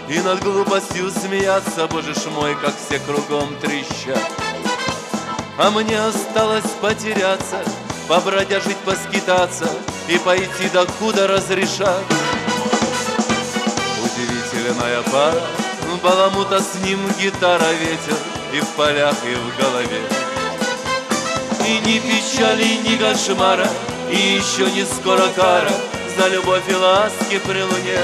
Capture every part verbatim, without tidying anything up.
и над глупостью смеяться, боже ж мой, как все кругом трещат. А мне осталось потеряться, побродяжить, поскитаться и пойти докуда разрешат. Удивительная пара, баламута с ним гитара, ветер и в полях, и в голове. И ни печали, ни кошмара, и еще не скоро кара за любовь и ласки при луне.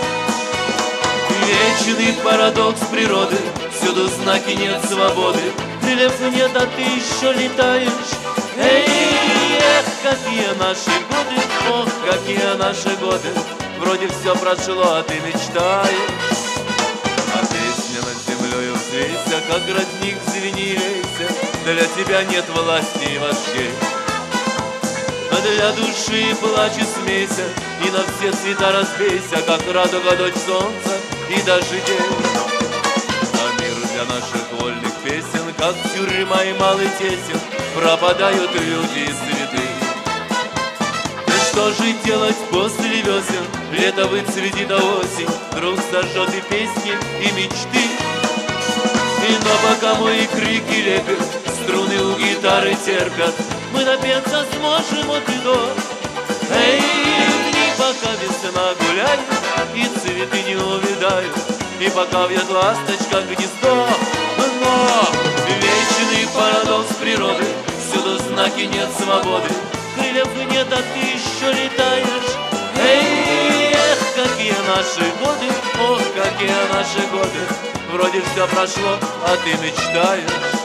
Вечный парадокс природы, всюду знаки нет свободы, крыльев нет, а ты еще летаешь. Эй, эх, какие наши годы, ох, какие наши годы. Вроде все прошло, а ты мечтаешь. А песня над землею взвейся, как родник звени лейся. Для тебя нет власти и вождей, а для души плачь и смейся, и на все цвета разбейся, как радуга, дочь солнца и дождей. А мир для наших вольных песен, как тюрьма и малый тесен, пропадают люди и цветы. Да что же делать после весен? Лето выцветит, а осень вдруг сожжет и песни, и мечты. И но пока мои крики лепят, струны у гитары терпят, мы напеться сможем от и до. Эй, дни, пока весна гуляет, и цветы не увядают, и пока вьет ласточка гнездо. Но вечный парадокс природы, всюду знаки нет свободы, крыльев нет, а ты еще летаешь. Эй, эх, какие наши годы, ох, какие наши годы. Вроде все прошло, а ты мечтаешь.